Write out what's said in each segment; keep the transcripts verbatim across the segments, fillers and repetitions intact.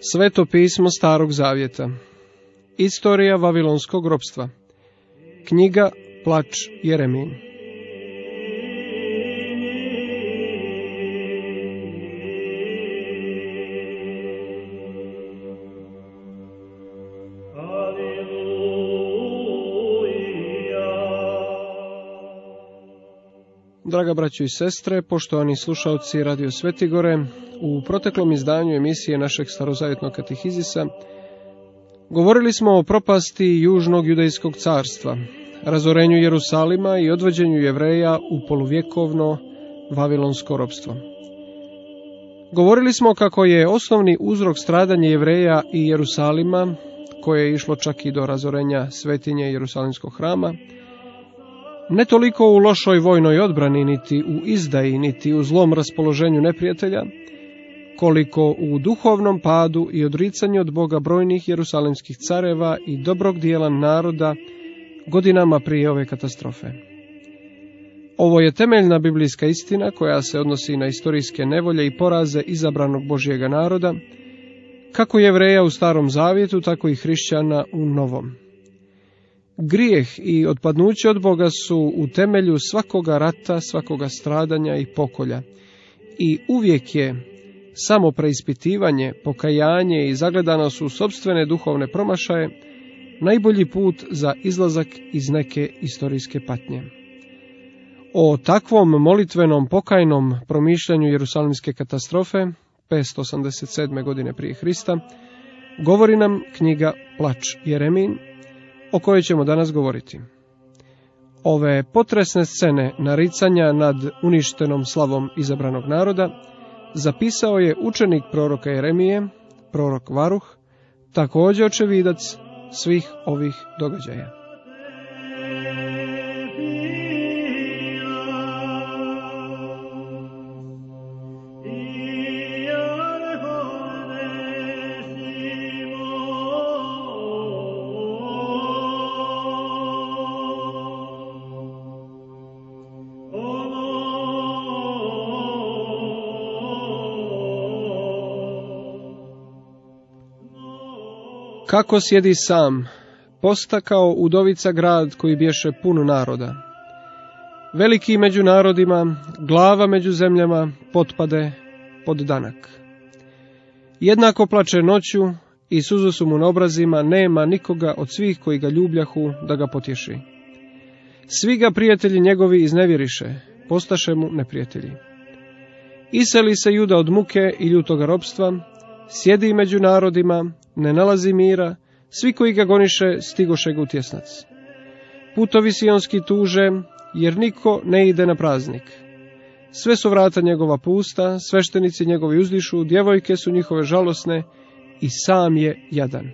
Sveto pismo Starog zavjeta. Istorija Vavilonskog ropstva. Knjiga Plač Jeremin. Draga braćo i sestre, poštovani slušalci Radio Svetigore, u proteklom izdanju emisije našeg starozavjetnog katehizisa govorili smo o propasti južnog judejskog carstva, razorenju Jerusalima i odvođenju Jevreja u poluvjekovno vavilonsko ropstvo. Govorili smo kako je osnovni uzrok stradanja Jevreja i Jerusalima, koje je išlo čak i do razorenja svetinje Jerusalimskog hrama, ne toliko u lošoj vojnoj odbrani, niti u izdaji, niti u zlom raspoloženju neprijatelja, koliko u duhovnom padu i odricanju od Boga brojnih jerusalimskih careva i dobrog dijela naroda godinama prije ove katastrofe. Ovo je temeljna biblijska istina koja se odnosi na istorijske nevolje i poraze izabranog Božjega naroda, kako Jevreja u Starom zavjetu, tako i hrišćana u Novom. Grijeh i otpadnuće od Boga su u temelju svakoga rata, svakoga stradanja i pokolja. I uvijek je samo preispitivanje, pokajanje i zagledanost u sopstvene duhovne promašaje najbolji put za izlazak iz neke istorijske patnje. O takvom molitvenom pokajnom promišljanju Jerusalimske katastrofe, petsto osamdeset sedme godine prije Hrista, govori nam knjiga Plač Jeremin, o kojoj ćemo danas govoriti. Ove potresne scene naricanja nad uništenom slavom izabranog naroda zapisao je učenik proroka Jeremije, prorok Varuh, također očevidac svih ovih događaja. Kako sjedi sam, postakao udovica grad koji bješe pun naroda. Veliki među narodima, glava među zemljama, potpade pod danak. Jednako plače noću i suzu su mu na obrazima, nema nikoga od svih koji ga ljubljahu da ga potješi. Svi ga prijatelji njegovi iznevjeriše, postaše mu neprijatelji. Iseli se Juda od muke i ljutoga ropstva, sjedi među narodima, ne nalazi mira, svi koji ga goniše stigoše ga u tjesnac. Putovi sionski tuže, jer niko ne ide na praznik. Sve su vrata njegova pusta, sveštenici njegovi uzdišu, djevojke su njihove žalosne i sam je jadan.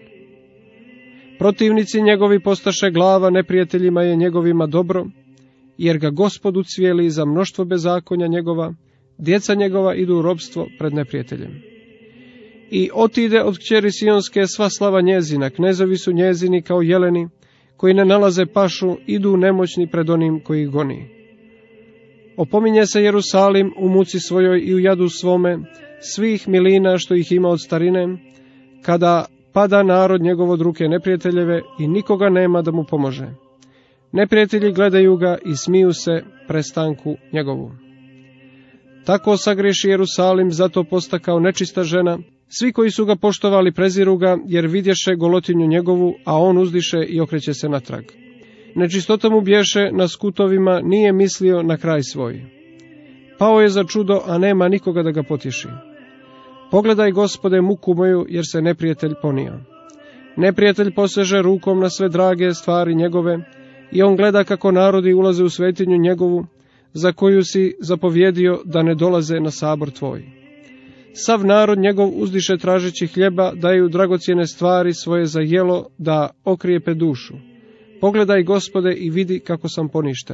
Protivnici njegovi postaše glava, neprijateljima je njegovima dobro, jer ga Gospod ucvijeli za mnoštvo bezakonja njegova, djeca njegova idu u ropstvo pred neprijateljem. I otide od kćeri sionske sva slava njezina, knezovi su njezini kao jeleni, koji ne nalaze pašu, idu nemoćni pred onim koji ih goni. Opominje se Jerusalim u muci svojoj i u jadu svome, svih milina što ih ima od starine, kada pada narod njegov od ruke neprijateljeve i nikoga nema da mu pomože. Neprijatelji gledaju ga i smiju se prestanku njegovu. Tako sagriješi Jerusalim, zato postakao nečista žena, svi koji su ga poštovali preziru ga, jer vidješe golotinju njegovu, a on uzdiše i okreće se natrag. Nečistota mu bješe na skutovima, nije mislio na kraj svoj. Pao je za čudo, a nema nikoga da ga potješi. Pogledaj, Gospode, muku moju, jer se neprijatelj ponio. Neprijatelj poseže rukom na sve drage stvari njegove, i on gleda kako narodi ulaze u svetinju njegovu, za koju si zapovjedio da ne dolaze na sabor tvoj. Sav narod njegov uzdiše tražeći hljeba, daju dragocjene stvari svoje za jelo, da okrijepe dušu. Pogledaj, Gospode, i vidi kako sam poništen.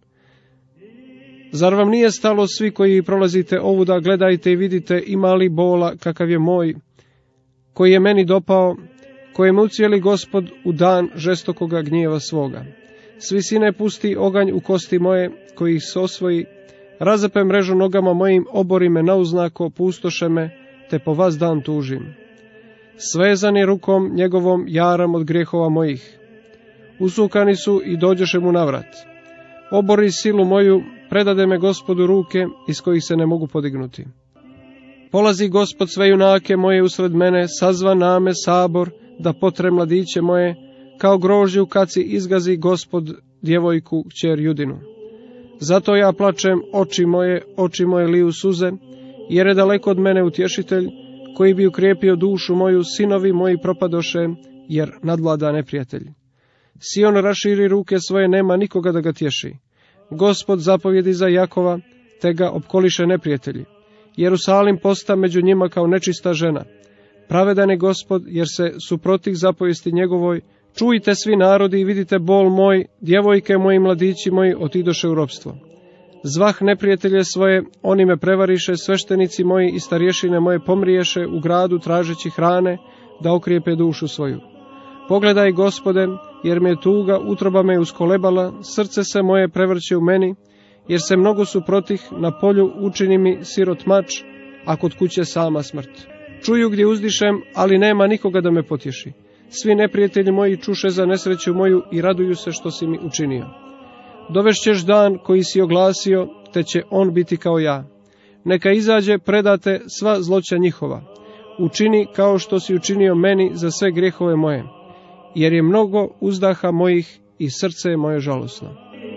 Zar vam nije stalo, svi koji prolazite ovuda, gledajte i vidite ima li bola kakav je moj, koji je meni dopao, kojem ucijeli Gospod u dan žestokoga gnjeva svoga. S visine pusti oganj u kosti moje, koji ih se osvoji, razepe mrežu nogama mojim, obori me nauznako, pustoše me, te po vas dan tužim. Svezani rukom njegovom jaram od grijehova mojih. Usukani su i dođoše mu navrat. Obori silu moju, predade me Gospodu ruke iz kojih se ne mogu podignuti. Polazi Gospod sve junake moje usred mene, sazva name sabor, da potre mladiće moje, kao grožđe u kaci izgazi Gospod djevojku kćer Judinu. Zato ja plačem, oči moje, oči moje liju suze, jer je daleko od mene utješitelj, koji bi ukrijepio dušu moju, sinovi moji propadoše, jer nadvlada neprijatelj. Sion raširi ruke svoje, nema nikoga da ga tješi. Gospod zapovjedi za Jakova, te ga opkoliše neprijatelji. Jerusalim posta među njima kao nečista žena. Pravedan je Gospod, jer se suprotih zapovijesti njegovoj. Čujte svi narodi i vidite bol moj, djevojke moji, mladići moji otidoše u ropstvo. Zvah neprijatelje svoje, oni me prevariše, sveštenici moji i starješine moje pomriješe u gradu tražeći hrane, da okrijepe dušu svoju. Pogledaj, Gospode, jer me je tuga, utroba me uskolebala, srce se moje prevrće u meni, jer se mnogo suprotih, na polju učini mi sirot mač, a kod kuće sama smrt. Čuju gdje uzdišem, ali nema nikoga da me potješi. Svi neprijatelji moji čuše za nesreću moju i raduju se što si mi učinio. Dovešćeš dan koji si oglasio, te će on biti kao ja. Neka izađe, predate sva zloća njihova. Učini kao što si učinio meni za sve grijehove moje, jer je mnogo uzdaha mojih i srce je moje žalosno.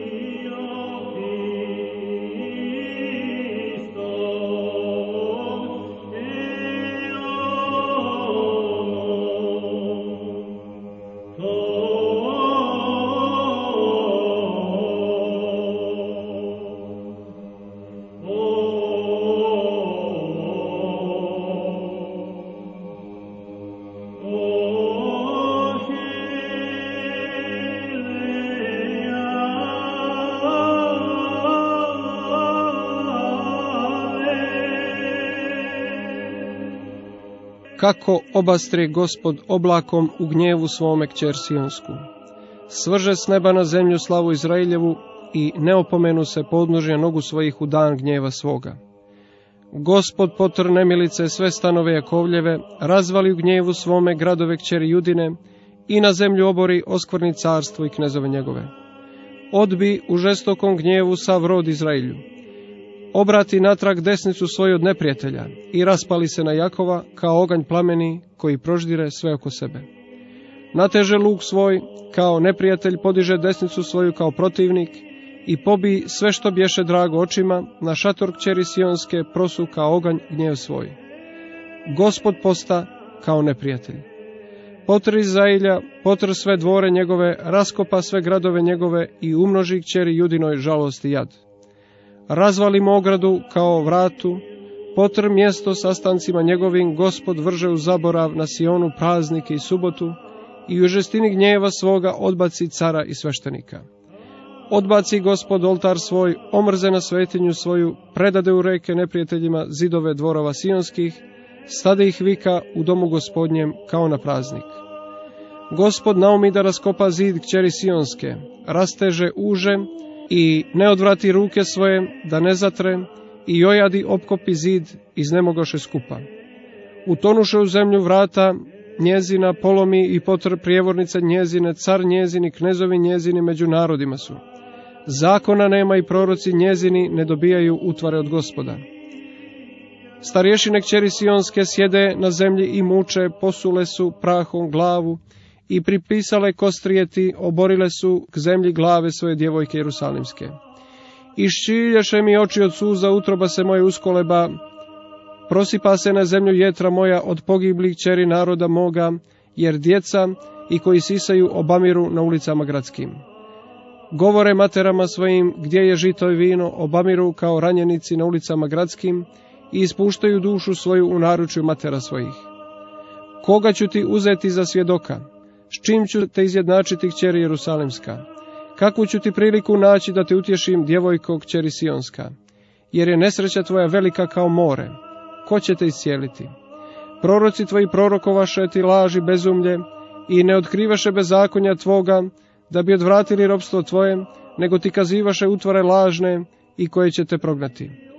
Kako obastre Gospod oblakom u gnjevu svome kćer Sionsku. Svrže s neba na zemlju slavu Izraeljevu i ne opomenu se podnožja nogu svojih u dan gnjeva svoga. Gospod potr nemilice sve stanove Jakovljeve, razvali u gnjevu svome gradove kćeri Judine i na zemlju obori oskvrni carstvo i knezove njegove. Odbi u žestokom gnjevu sav rod Izraelju. Obrati natrag desnicu svoju od neprijatelja i raspali se na Jakova kao oganj plameni koji proždire sve oko sebe. Nateže luk svoj kao neprijatelj, podiže desnicu svoju kao protivnik i pobi sve što bješe drago očima, na šator kćeri Sionske prosu kao oganj gnjev svoj. Gospod posta kao neprijatelj. Potr Izraelja, potr sve dvore njegove, raskopa sve gradove njegove i umnoži kćeri Judinoj žalost i jad. Razvalimo ogradu kao vratu, potr mjesto sastancima njegovim, Gospod vrže u zaborav na Sionu praznike i subotu i u žestini gnjeva svoga odbaci cara i sveštenika. Odbaci Gospod oltar svoj, omrze na svetinju svoju, predade u reke neprijateljima zidove dvorova sionskih, stade ih vika u domu Gospodnjem kao na praznik. Gospod naumi da raskopa zid kćeri Sionske, rasteže uže i ne odvrati ruke svoje, da ne zatre, i ojadi opkopi zid iznemogoše skupa. Utonuše u zemlju vrata njezina, polomi i potr prijevornice njezine, car njezini, knezovi njezini među narodima su. Zakona nema i proroci njezini ne dobijaju utvare od Gospoda. Starješine kćeri Sionske sjede na zemlji i muče, posule su prahom glavu i pripisale kostrijeti, oborile su k zemlji glave svoje djevojke Jerusalimske. Iščilješe mi oči od suza, utroba se moje uskoleba, prosipa se na zemlju jetra moja od pogiblih kćeri naroda moga, jer djeca i koji sisaju obamiru na ulicama gradskim. Govore materama svojim, gdje je žito i vino, obamiru kao ranjenici na ulicama gradskim i ispuštaju dušu svoju u naručju matera svojih. Koga ću ti uzeti za svjedoka? S čim ću te izjednačiti, kćeri Jerusalimska? Kakvu ću ti priliku naći da te utješim, djevojko kćeri Sionska? Jer je nesreća tvoja velika kao more. Ko će te iscijeliti? Proroci tvoji prorokovaše ti laži bezumlje i ne otkrivaše bezakonja tvoga, da bi odvratili ropstvo tvoje, nego ti kazivaše utvore lažne i koje će te prognati.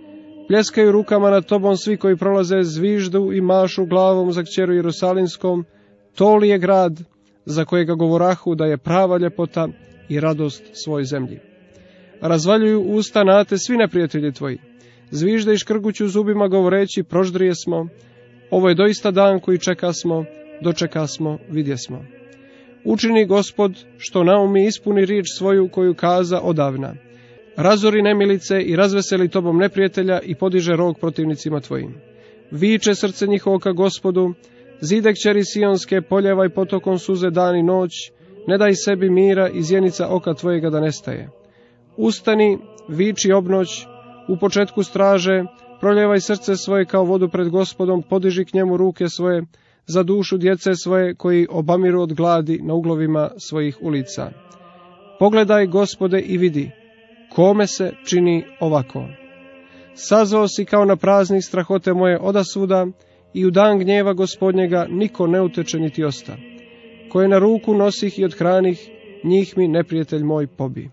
Pljeskaju rukama nad tobom svi koji prolaze, zviždu i mašu glavom za kćeru Jerusalimskom. To li je grad za kojega govorahu da je prava ljepota i radost svoj zemlji? Razvaljuju usta na te svi neprijatelji tvoji. Zvižde i škrguću zubima govoreći, proždrije smo. Ovo je doista dan koji čekasmo, dočekasmo, vidjesmo. Učini Gospod što naumi, ispuni riječ svoju koju kaza odavna. Razori nemilice i razveseli tobom neprijatelja i podiže rog protivnicima tvojim. Viče srce njihovo ka Gospodu, zide kćeri Sionske, poljevaj potokom suze dan i noć, ne daj sebi mira i zjenica oka tvojega da nestaje. Ustani, viči obnoć, u početku straže, proljevaj srce svoje kao vodu pred Gospodom, podiži k njemu ruke svoje, za dušu djece svoje koji obamiru od gladi na uglovima svojih ulica. Pogledaj, Gospode, i vidi, kome se čini ovako. Sazvao si kao na praznik strahote moje odasvuda i u dan gnjeva Gospodnjega niko ne uteče niti osta. Koje na ruku nosih i odhranih, njih mi neprijatelj moj pobi.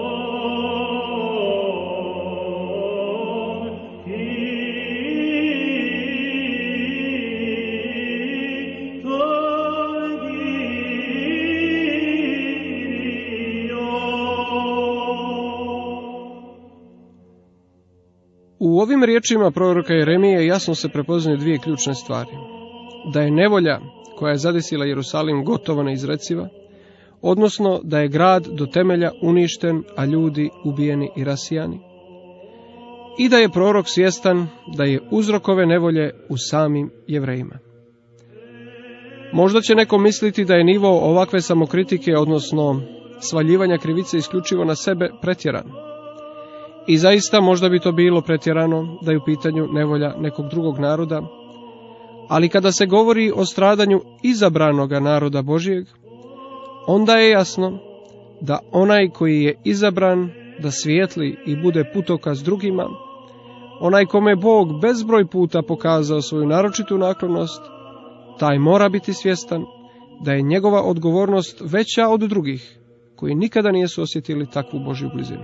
U ovim riječima proroka Jeremije jasno se prepoznaju dvije ključne stvari. Da je nevolja koja je zadesila Jerusalim gotovo neizreciva, odnosno da je grad do temelja uništen, a ljudi ubijeni i rasijani. I da je prorok svjestan da je uzrok ove nevolje u samim Jevrejima. Možda će neko misliti da je nivo ovakve samokritike, odnosno svaljivanja krivice isključivo na sebe, pretjeran. I zaista možda bi to bilo pretjerano da je u pitanju nevolja nekog drugog naroda, ali kada se govori o stradanju izabranoga naroda Božijeg, onda je jasno da onaj koji je izabran da svijetli i bude putokaz drugima, onaj kome je Bog bezbroj puta pokazao svoju naročitu naklonost, taj mora biti svjestan da je njegova odgovornost veća od drugih koji nikada nisu osjetili takvu Božju blizinu.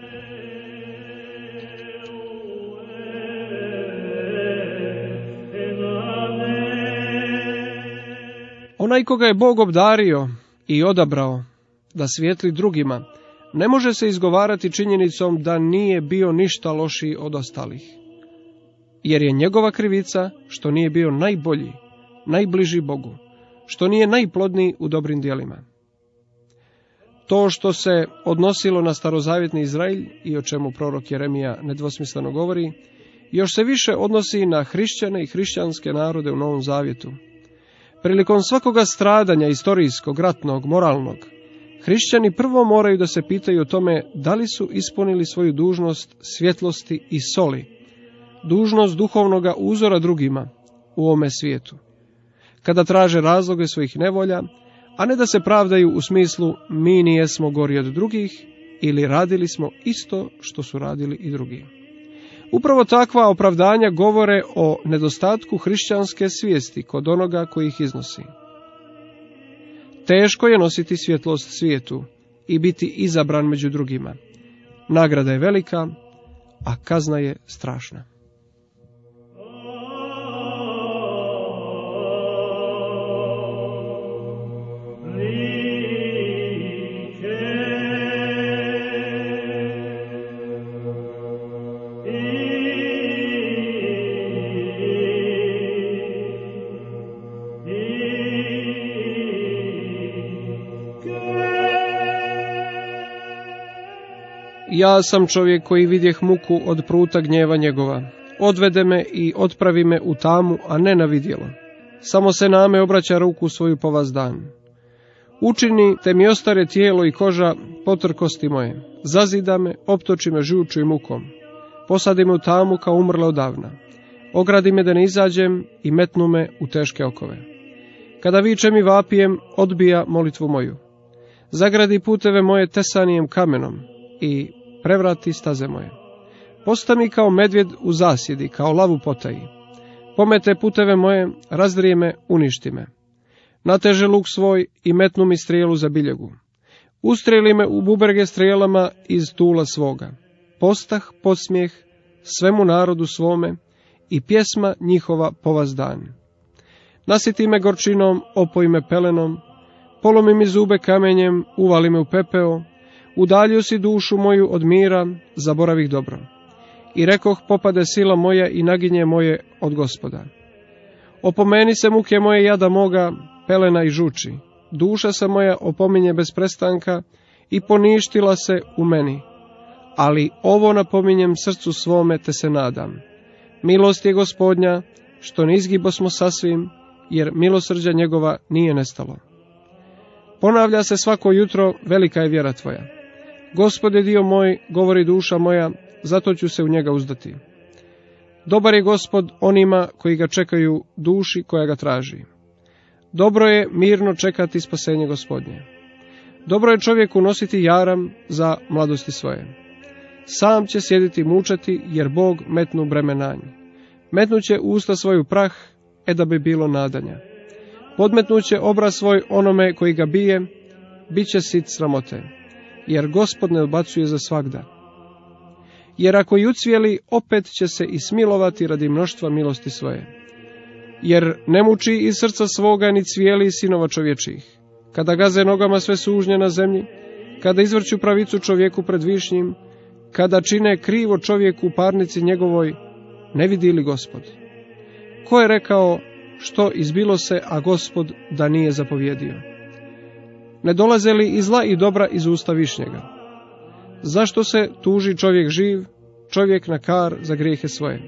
Onaj koga je Bog obdario i odabrao da svijetli drugima, ne može se izgovarati činjenicom da nije bio ništa lošiji od ostalih, jer je njegova krivica što nije bio najbolji, najbliži Bogu, što nije najplodniji u dobrim djelima. To što se odnosilo na starozavjetni Izrael, i o čemu prorok Jeremija nedvosmisleno govori, još se više odnosi na hrišćane i hrišćanske narode u Novom Zavjetu. Prilikom svakoga stradanja istorijskog, ratnog, moralnog, hrišćani prvo moraju da se pitaju o tome da li su ispunili svoju dužnost svjetlosti i soli, dužnost duhovnoga uzora drugima u ovome svijetu, kada traže razloge svojih nevolja, a ne da se pravdaju u smislu mi nijesmo gori od drugih ili radili smo isto što su radili i drugi. Upravo takva opravdanja govore o nedostatku hrišćanske svijesti kod onoga koji ih iznosi. Teško je nositi svjetlost svijetu i biti izabran među drugima. Nagrada je velika, a kazna je strašna. Ja sam čovjek koji vidjeh muku od pruta gnjeva njegova. Odvede me i otpravi me u tamu, a ne na vidjelo. Samo se name obraća ruku svoju po vas dan. Učini te mi ostare tijelo i koža potrkosti moje. Zazida me, optoči me žuču i mukom. Posadi me u tamu kao umrla odavna. Ogradi me da ne izađem i metnu me u teške okove. Kada vičem i vapijem, odbija molitvu moju. Zagradi puteve moje tesanijem kamenom i prevrati staze moje. Postani kao medvjed u zasjedi, kao lav u potaji. Pomete puteve moje, razdrije me, uništi me. Nateže luk svoj i metnu mi strijelu za biljegu. Ustrijeli me u bubrege strijelama iz tula svoga. Postah, podsmijeh, svemu narodu svome i pjesma njihova po vas dan. Nasiti me gorčinom, opoj me pelenom, polomi mi zube kamenjem, uvali me u pepeo, udaljio si dušu moju od mira, zaboravih dobro. I rekoh, popade sila moja i naginje moje od Gospoda. Opomeni se muke moje jada moga, pelena i žuči. Duša se moja opominje bez prestanka i poništila se u meni. Ali ovo napominjem srcu svome, te se nadam. Milost je Gospodnja, što ne izgibosmo sasvim, jer milosrđa njegova nije nestalo. Ponavlja se svako jutro, velika je vjera tvoja. Gospode dio moj, govori duša moja, zato ću se u njega uzdati. Dobar je Gospod onima koji ga čekaju, duši koja ga traži. Dobro je mirno čekati spasenje Gospodnje. Dobro je čovjeku nositi jaram za mladosti svoje. Sam će sjediti mučati, jer Bog metnu breme na nj. Metnuće u usta svoju prah, e da bi bilo nadanja. Podmetnuće obraz svoj onome koji ga bije, bit će sit sramote, jer Gospod ne odbacuje za svagda. Jer ako i ucvijeli, opet će se i smilovati radi mnoštva milosti svoje. Jer ne muči iz srca svoga ni cvijeli sinova čovječih. Kada gaze nogama sve sužnje na zemlji, kada izvrću pravicu čovjeku pred višnjim, kada čine krivo čovjeku u parnici njegovoj, ne vidi li Gospod? Ko je rekao što izbilo se, a Gospod da nije zapovjedio? Ne dolaze li i zla i dobra iz usta višnjega? Zašto se tuži čovjek živ, čovjek na kar za grijehe svoje?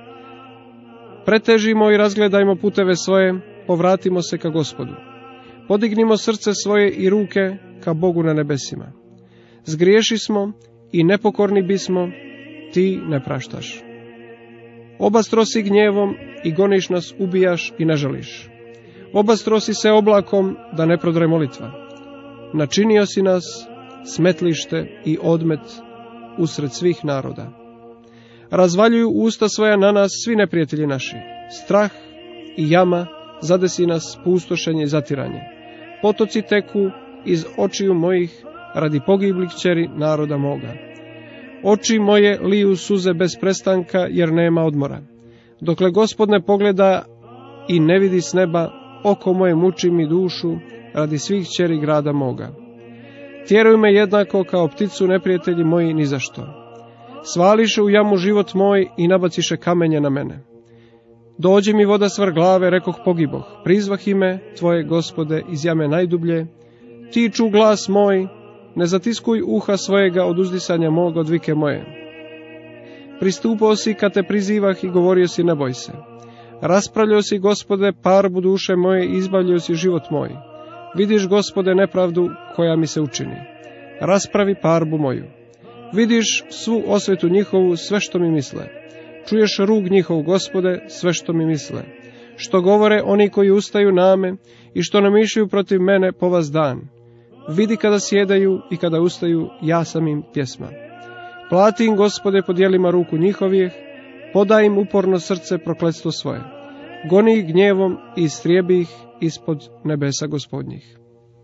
Pretežimo i razgledajmo puteve svoje, povratimo se ka Gospodu. Podignimo srce svoje i ruke ka Bogu na nebesima. Zgriješi smo i nepokorni bismo, ti ne praštaš. Obastro si gnjevom i goniš nas, ubijaš i ne žališ. Obastro si se oblakom da ne prodre molitva. Načinio si nas smetlište i odmet usred svih naroda. Razvaljuju usta svoja na nas svi neprijatelji naši. Strah i jama zadesi nas, pustošenje i zatiranje. Potoci teku iz očiju mojih radi pogibli kćeri naroda moga. Oči moje liju suze bez prestanka, jer nema odmora. Dokle Gospod ne pogleda i ne vidi s neba, oko moje muči mi dušu radi svih kćeri grada moga. Tjeruju me jednako kao pticu neprijatelji moji ni zašto. Svališe u jamu život moj i nabaciše kamenje na mene. Dođe mi voda s vrh glave, rekoh pogiboh. Prizvah ime tvoje, Gospode, iz jame najdublje. Ti ču glas moj, ne zatiskuj uha svojega od uzdisanja moga od vike moje. Pristupao si kad te prizivah i govorio si ne boj se. Raspravljao si, Gospode, parbu duše moje i izbavljao si život moj. Vidiš, Gospode, nepravdu koja mi se učini. Raspravi parbu moju. Vidiš svu osvetu njihovu, sve što mi misle. Čuješ rug njihov, Gospode, sve što mi misle. Što govore oni koji ustaju name i što namišljaju protiv mene po vas dan. Vidi kada sjedaju i kada ustaju, ja sam im pjesma. Plati im, Gospode, po djelima ruku njihovih, podaj im uporno srce prokletstvo svoje. Goni ih gnjevom i istrijebi ih ispod nebesa Gospodnjih.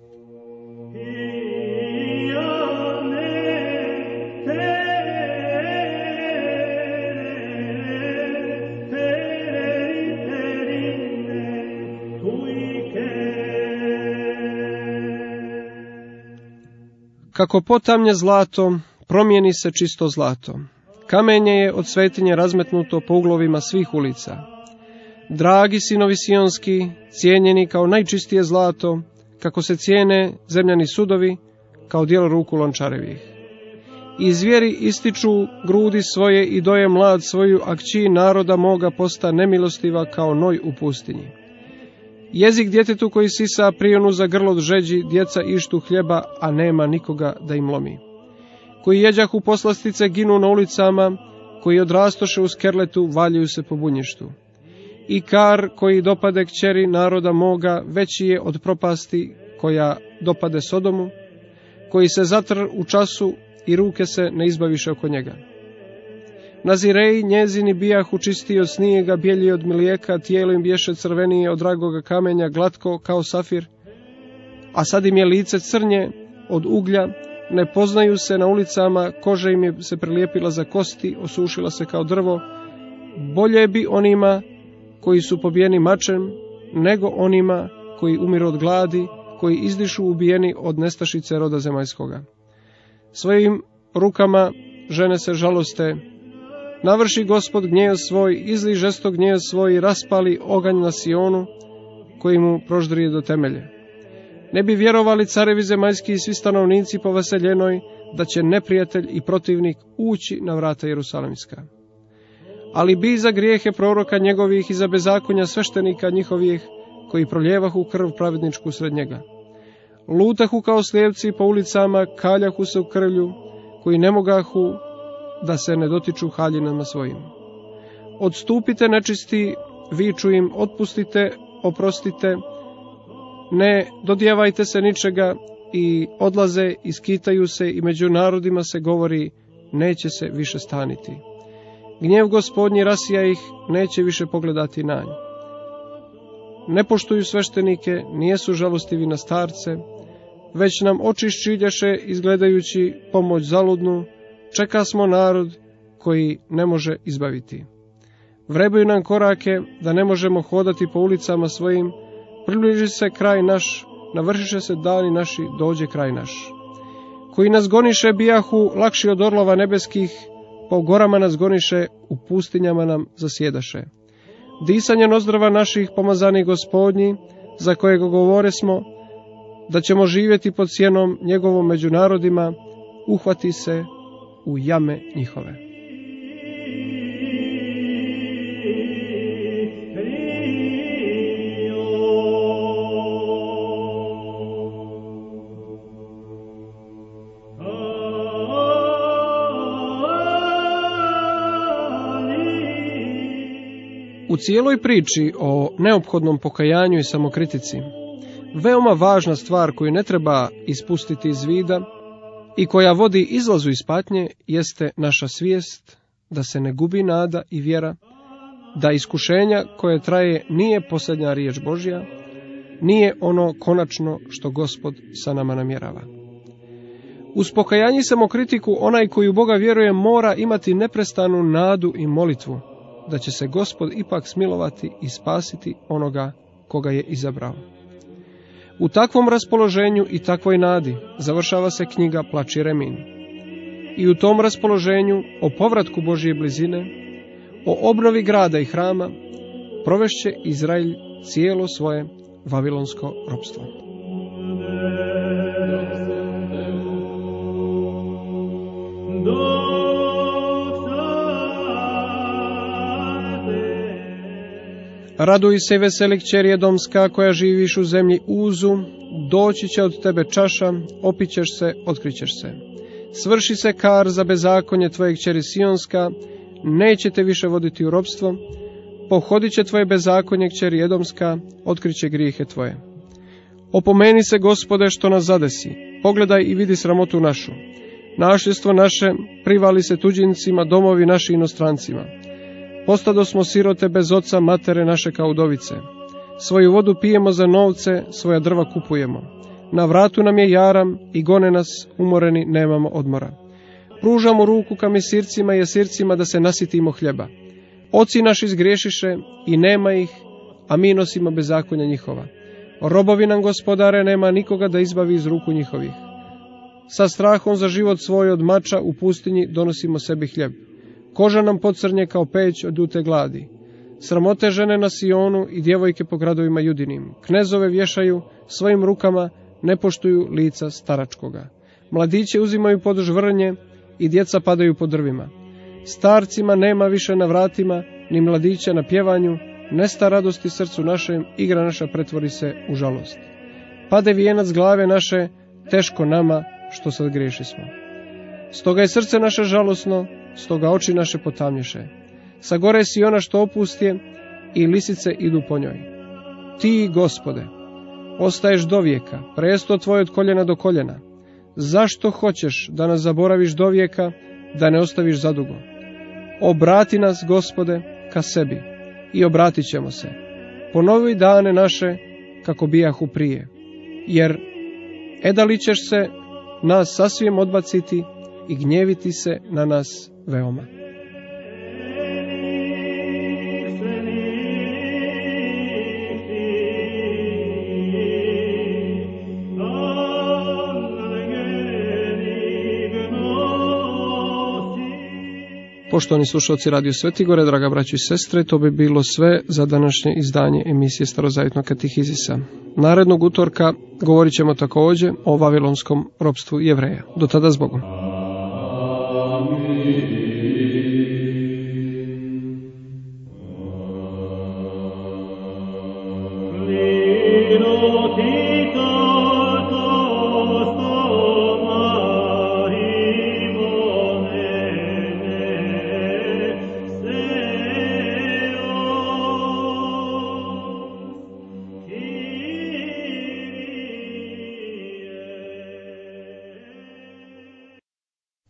Kako potamnje zlato, promijeni se čisto zlato. Kamenje je od svetinje razmetnuto po uglovima svih ulica. Dragi sinovi sionski, cijenjeni kao najčistije zlato, kako se cijene zemljani sudovi, kao djelo ruku lončarevih. I zvijeri ističu grudi svoje i doje mlad svoju, a kći naroda moga posta nemilostiva kao noj u pustinji. Jezik djetetu koji sisa prionu za grlo žeđi, djeca ištu hljeba, a nema nikoga da im lomi. Koji jeđahu poslastice ginu na ulicama, koji odrastoše u skerletu, valjaju se po bunjištu. I kar koji dopade kćeri naroda moga, veći je od propasti koja dopade Sodomu, koji se zatr u času i ruke se ne izbaviše oko njega. Nazireji njezini bijahu čistiji od snijega, bijelji od mlijeka, tijelo im bješe crvenije od dragoga kamenja, glatko kao safir, a sad im je lice crnje od uglja, ne poznaju se na ulicama, koža im je se prilijepila za kosti, osušila se kao drvo. Bolje bi onima koji su pobijeni mačem, nego onima koji umiru od gladi, koji izdišu ubijeni od nestašice roda zemaljskoga. Svojim rukama žene se žaloste, navrši Gospod gnjev svoj, izli žestok gnjev svoj, raspali oganj na Sionu, koji mu proždrije do temelje. Ne bi vjerovali carevi zemaljski i svi stanovnici po vaseljenoj, da će neprijatelj i protivnik ući na vrata Jerusalemska. Ali bi za grijehe proroka njegovih i za bezakonja sveštenika njihovih, koji proljevahu krv pravedničku sred njega. Lutahu kao slijepci po ulicama, kaljahu se u krvlju, koji ne mogahu da se ne dotiču haljinama svojim. Odstupite nečisti, viču im, otpustite, oprostite, ne dodijevajte se ničega, i odlaze, iskitaju se, i među narodima se govori, neće se više staniti. Gnjev Gospodnji rasija ih, neće više pogledati na nj. Ne poštuju sveštenike, nijesu žalostivi na starce, već nam oči ščiljaše izgledajući pomoć zaludnu, čeka smo narod koji ne može izbaviti. Vrebaju nam korake da ne možemo hodati po ulicama svojim, približi se kraj naš, navršiše se dani naši, dođe kraj naš. Koji nas goniše bijahu lakši od orlova nebeskih, po gorama nas goniše, u pustinjama nam zasjedaše. Disanje nozdrava naših pomazani Gospodnji, za kojeg govore smo, da ćemo živjeti pod sjenom njegovom među narodima, uhvati se u jame njihove. U cijeloj priči o neophodnom pokajanju i samokritici, veoma važna stvar koju ne treba ispustiti iz vida i koja vodi izlazu iz patnje, jeste naša svijest da se ne gubi nada i vjera, da iskušenja koje traje nije posljednja riječ Božja, nije ono konačno što Gospod sa nama namjerava. Uz pokajanje i samokritiku onaj koji u Boga vjeruje mora imati neprestanu nadu i molitvu, da će se Gospod ipak smilovati i spasiti onoga koga je izabrao. U takvom raspoloženju i takvoj nadi završava se knjiga Plač i remin. I u tom raspoloženju o povratku Božje blizine, o obnovi grada i hrama, provešće Izrael cijelo svoje vavilonsko ropstvo. Raduj se, veseli kćeri Edomska, koja živiš u zemlji Uzu, doći će od tebe čaša, opićeš se, otkrićeš se. Svrši se kar za bezakonje tvoje kćeri Sionska, neće te više voditi u ropstvo, pohodit će tvoje bezakonje kćeri Edomska, otkriće grijehe tvoje. Opomeni se, Gospode, što nas zadesi, pogledaj i vidi sramotu našu. Našljestvo naše privali se tuđincima, domovi naši inostrancima. Postado smo sirote bez oca, matere naše kao udovice. Svoju vodu pijemo za novce, svoja drva kupujemo. Na vratu nam je jaram i gone nas, umoreni nemamo odmora. Pružamo ruku ka misircima i esircima da se nasitimo hljeba. Oci naši zgriješiše i nema ih, a mi nosimo bezakonja njihova. Robovi nam, Gospodare, nema nikoga da izbavi iz ruku njihovih. Sa strahom za život svoj od mača u pustinji donosimo sebi hljeb. Koža nam pocrnje kao peć od ljute gladi. Sramote žene na Sionu i djevojke po gradovima judinim. Knezove vješaju svojim rukama, ne poštuju lica staračkoga. Mladiće uzimaju pod žvrnje i djeca padaju po drvima. Starcima nema više na vratima, ni mladića na pjevanju, nesta radosti srcu našem, igra naša pretvori se u žalost. Pade vijenac glave naše, teško nama što sad griješismo. Stoga je srce naše žalosno, stoga oči naše potamnješe. Sa gore Siona što opustje i lisice idu po njoj. Ti, Gospode, ostaješ do vijeka, presto tvoje od koljena do koljena. Zašto hoćeš da nas zaboraviš do vijeka, da ne ostaviš zadugo? Obrati nas, Gospode, ka sebi i obratit ćemo se. Ponovi dane naše kako bijahu prije. Jer edali ćeš se nas sasvim odbaciti i gnjeviti se na nas veoma. Poštovani slušalci Radio Svetigore, draga braćo i sestre, to bi bilo sve za današnje izdanje emisije Starozavjetnog katehizisa. Narednog utorka govorit ćemo također o vavilonskom ropstvu Jevreja. Do tada, zbogom. Amin.